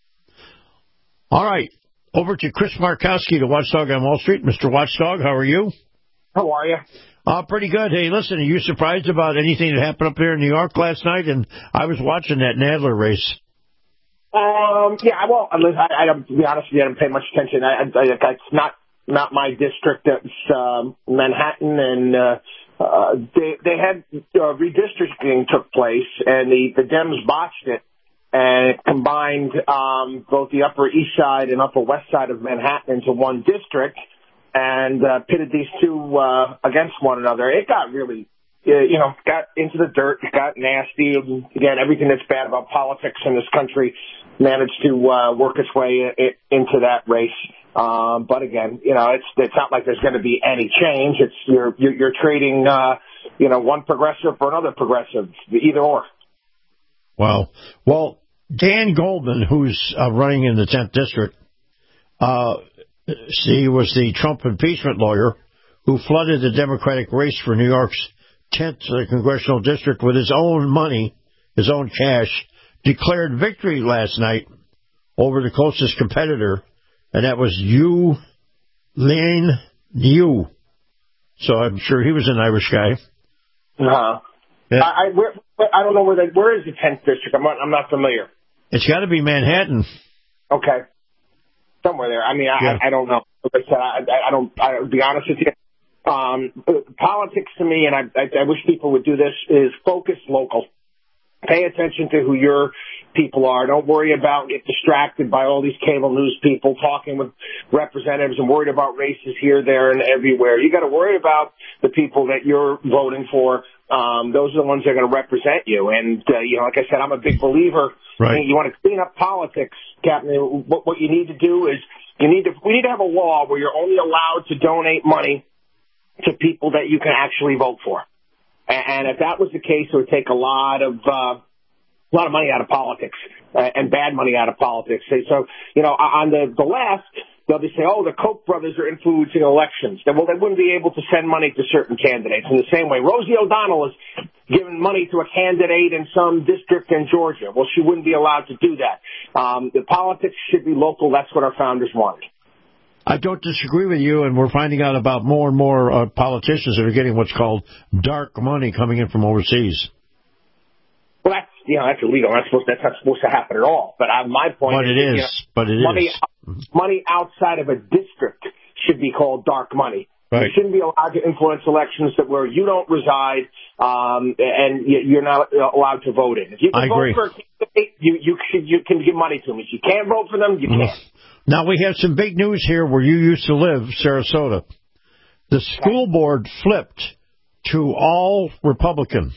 Speaker 5: All right, over to Chris Markowski, the Watchdog on Wall Street. Mister Watchdog, how are you?
Speaker 6: How are you?
Speaker 5: Uh, pretty good. Hey, listen, are you surprised about anything that happened up there in New York last night? And I was watching that Nadler race.
Speaker 6: Um, yeah, well, I, I, I don't, to be honest with you, I don't pay much attention. I, I, it's not not my district. It's um, Manhattan, and uh, uh, they they had uh, redistricting took place, and the, the Dems botched it, and it combined um, both the Upper East Side and Upper West Side of Manhattan into one district, and uh, pitted these two uh, against one another. It got really, you know, got into the dirt. It got nasty. Again, everything that's bad about politics in this country managed to uh, work its way I- into that race. Um, but again, you know, it's it's not like there's going to be any change. It's you're you're, you're trading, uh, you know, one progressive for another progressive, either or.
Speaker 5: Wow. Well, Dan Goldman, who's uh, running in the tenth district, uh, he was the Trump impeachment lawyer who flooded the Democratic race for New York's tenth congressional district with his own money, his own cash, declared victory last night over the closest competitor, and that was Yu Lane Yu. So I'm sure he was an Irish guy.
Speaker 6: Uh-huh.
Speaker 5: Yeah.
Speaker 6: I, I, where, I don't know where that, where is the tenth district? I'm not, I'm not familiar.
Speaker 5: It's got to be Manhattan.
Speaker 6: Okay. Somewhere there. I mean, I, yeah. I, I don't know. Like I said, I, I don't, I'll be honest with you. Um, politics to me, and I, I, I wish people would do this, is focus local. Pay attention to who your people are. Don't worry about get distracted by all these cable news people talking with representatives and worried about races here, there, and everywhere. You got to worry about the people that you're voting for. Um, those are the ones that are going to represent you. And, uh, you know, like I said, I'm a big believer.
Speaker 5: Right.
Speaker 6: You want to clean up politics, Captain. What, what you need to do is you need to, we need to have a law where you're only allowed to donate money to people that you can actually vote for. And if that was the case, it would take a lot of uh, a lot of money out of politics uh, and bad money out of politics. So, you know, on the, the left, they'll just say, oh, the Koch brothers are influencing elections. Well, they wouldn't be able to send money to certain candidates. In the same way, Rosie O'Donnell is giving money to a candidate in some district in Georgia. Well, she wouldn't be allowed to do that. Um, the politics should be local. That's what our founders wanted.
Speaker 5: I don't disagree with you, and we're finding out about more and more uh, politicians that are getting what's called dark money coming in from overseas.
Speaker 6: Well, that's, you know, that's illegal. That's, supposed, that's not supposed to happen at all. But uh, my point
Speaker 5: but
Speaker 6: is,
Speaker 5: it is.
Speaker 6: You know,
Speaker 5: but it
Speaker 6: money,
Speaker 5: is.
Speaker 6: Money outside of a district should be called dark money.
Speaker 5: Right.
Speaker 6: You shouldn't be allowed to influence elections that where you don't reside, um, and you're not allowed to vote in. If you can
Speaker 5: I
Speaker 6: vote
Speaker 5: agree.
Speaker 6: for a candidate, you, you, should, you can give money to them. If you can't vote for them, you
Speaker 5: Mm.
Speaker 6: can't.
Speaker 5: Now, we have some big news here where you used to live, Sarasota. The school board flipped to all Republican.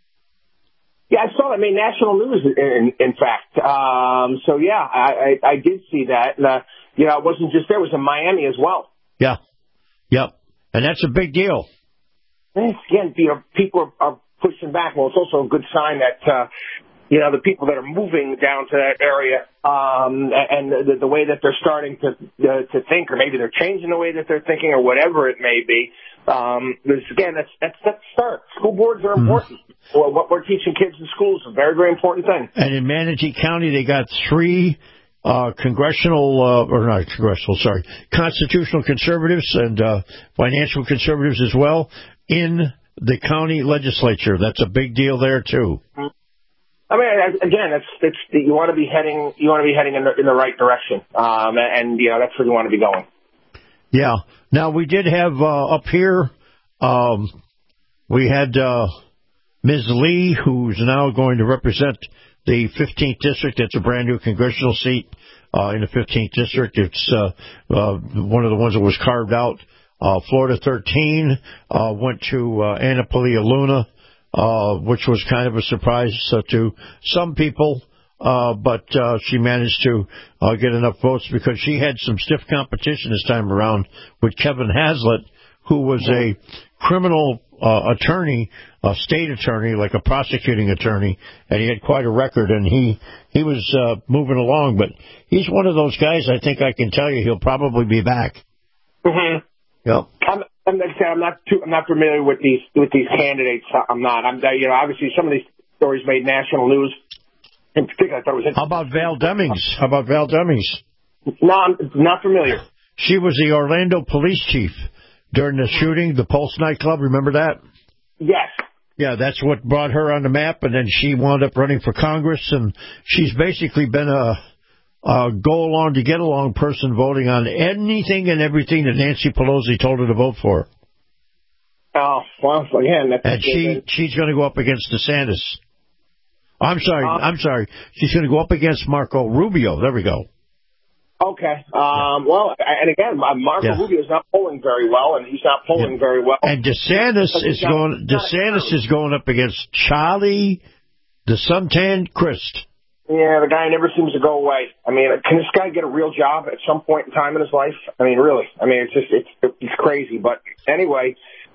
Speaker 6: Yeah, I saw that. It made national news, in, in fact. Um, so, yeah, I, I, I did see that. And, uh, you know, it wasn't just there. It was in Miami as well.
Speaker 5: Yeah. Yep. And that's a big deal.
Speaker 6: And again, you know, people are, are pushing back. Well, it's also a good sign that, uh, you know, the people that are moving down to that area, um, and the, the way that they're starting to uh, to think, or maybe they're changing the way that they're thinking, or whatever it may be. Um, this, again, that's that's that's the start. School boards are important. Mm-hmm. Well, what we're teaching kids in schools is a very, very important thing.
Speaker 5: And in Manatee County, they got three uh, congressional, uh, or not congressional, sorry, constitutional conservatives and uh, financial conservatives as well in the county legislature. That's a big deal there too.
Speaker 6: Mm-hmm. I mean, again, it's it's you want to be heading you want to be heading in the in the right direction, um, and you know that's where you want to be going.
Speaker 5: Yeah. Now we did have uh, up here, um, we had uh, Miz Lee, who's now going to represent the fifteenth district. It's a brand new congressional seat uh, in the fifteenth district. It's uh, uh, one of the ones that was carved out. Uh, Florida thirteen uh, went to uh, Anna Palia Luna. Uh, which was kind of a surprise uh, to some people, uh, but uh, she managed to uh, get enough votes because she had some stiff competition this time around with Kevin Haslett, who was a criminal uh, attorney, a state attorney, like a prosecuting attorney, and he had quite a record, and he he was uh, moving along. But he's one of those guys. I think I can tell you he'll probably be back.
Speaker 6: Mm-hmm.
Speaker 5: Yep.
Speaker 6: I'm, I'm, like I said, I'm not too, I'm not familiar with these with these candidates. I'm not. I'm you know obviously some of these stories made national news. In particular, I thought it was.
Speaker 5: How about Val Demings? How about Val Demings?
Speaker 6: No, I'm not familiar.
Speaker 5: She was the Orlando police chief during the shooting, the Pulse nightclub. Remember that?
Speaker 6: Yes.
Speaker 5: Yeah, that's what brought her on the map, and then she wound up running for Congress, and she's basically been a, a go-along to get along person voting on anything and everything that Nancy Pelosi told her to vote for.
Speaker 6: Oh, well, again, that's...
Speaker 5: And she, she's going to go up against DeSantis. I'm sorry, uh, I'm sorry. She's going to go up against Marco Rubio. There we go.
Speaker 6: Okay. Um, well, and again, Marco yeah. Rubio is not polling very well, and he's not polling yeah. very well.
Speaker 5: And DeSantis is not, going. DeSantis is going up against Charlie the Suntan Christ.
Speaker 6: Yeah, the guy never seems to go away. I mean, can this guy get a real job at some point in time in his life? I mean, really. I mean, it's just it's it's crazy. But anyway,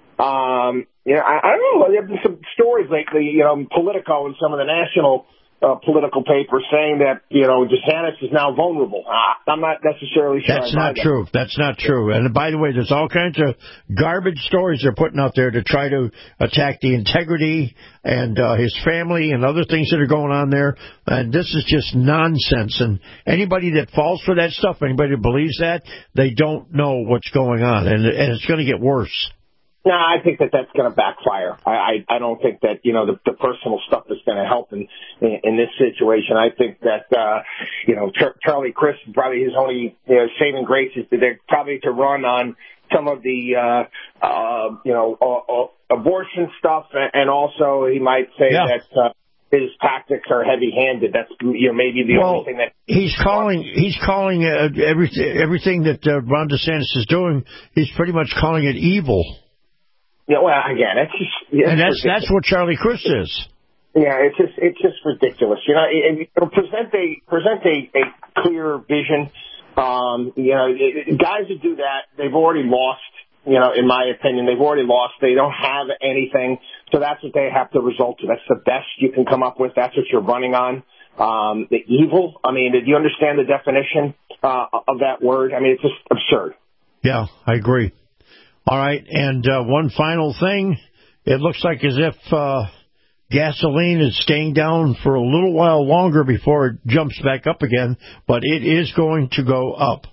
Speaker 6: um, you know, I, I don't know. There have been some stories lately, you know, Politico and some of the national. Uh, political papers saying that, you know, DeSantis is now vulnerable. Uh, I'm not necessarily sure.
Speaker 5: That's not true. That. That's not true. And by the way, there's all kinds of garbage stories they're putting out there to try to attack the integrity and uh, his family and other things that are going on there. And this is just nonsense. And anybody that falls for that stuff, anybody that believes that, they don't know what's going on. And, and it's going to get worse.
Speaker 6: No, I think that that's going to backfire. I, I, I don't think that, you know, the, the personal stuff is going to help in, in, in this situation. I think that, uh, you know, Char- Charlie Crist, probably his only, you know, saving grace is that they're probably to run on some of the, uh, uh, you know, uh, uh, abortion stuff. And also he might say yeah. that, uh, his tactics are heavy-handed. That's, you know, maybe the
Speaker 5: well,
Speaker 6: only thing that
Speaker 5: he's calling. He's calling uh, everything. Everything that uh, Ron DeSantis is doing. He's pretty much calling it evil.
Speaker 6: Yeah, well, again, it's just, it's
Speaker 5: and that's
Speaker 6: ridiculous.
Speaker 5: That's what Charlie Crist is.
Speaker 6: Yeah, it's just it's just ridiculous. You know, it, it, present a present a, a clear vision. Um, you know, it, guys who do that, they've already lost. You know, in my opinion, they've already lost. They don't have anything, so that's what they have to result to. That's the best you can come up with. That's what you're running on. Um, the evil. I mean, did you understand the definition uh, of that word? I mean, it's just absurd.
Speaker 5: Yeah, I agree. All right, and uh, one final thing. It looks like as if uh, gasoline is staying down for a little while longer before it jumps back up again, but it is going to go up.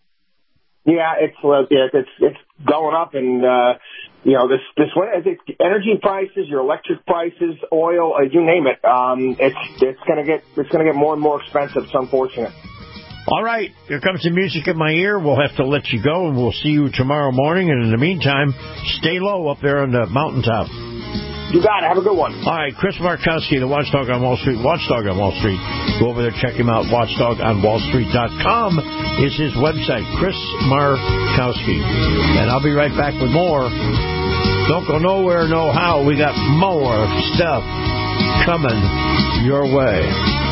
Speaker 6: Yeah, it's uh, it's it's going up, and uh, you know this this one. I think energy prices, your electric prices, oil, uh, you name it. Um, it's it's gonna get it's gonna get more and more expensive. It's unfortunate.
Speaker 5: All right, here comes the music in my ear. We'll have to let you go, and we'll see you tomorrow morning. And in the meantime, stay low up there on the mountaintop.
Speaker 6: You got it. Have a good one.
Speaker 5: All right, Chris Markowski, the Watchdog on Wall Street. Watchdog on Wall Street. Go over there, check him out. watchdog on wall street dot com is his website, Chris Markowski. And I'll be right back with more. Don't go nowhere, no how. We got more stuff coming your way.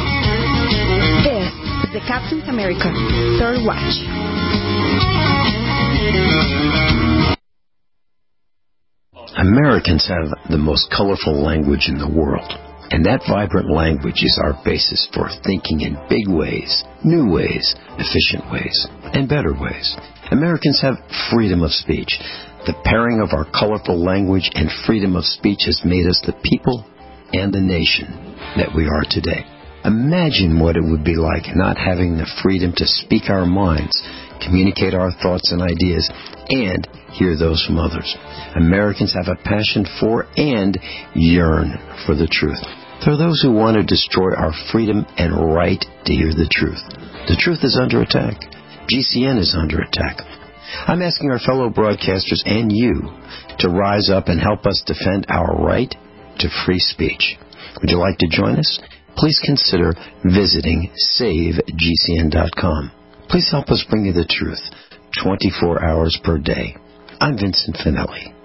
Speaker 8: This is the Captain's America Third Watch.
Speaker 10: Americans have the most colorful language in the world, and that vibrant language is our basis for thinking in big ways, new ways, efficient ways, and better ways. Americans have freedom of speech. The pairing of our colorful language and freedom of speech has made us the people and the nation that we are today. Imagine what it would be like not having the freedom to speak our minds, communicate our thoughts and ideas, and hear those from others. Americans have a passion for and yearn for the truth. There are those who want to destroy our freedom and right to hear the truth. The truth is under attack. G C N is under attack. I'm asking our fellow broadcasters and you to rise up and help us defend our right to free speech. Would you like to join us? Please consider visiting save G C N dot com. Please help us bring you the truth twenty-four hours per day. I'm Vincent Finelli.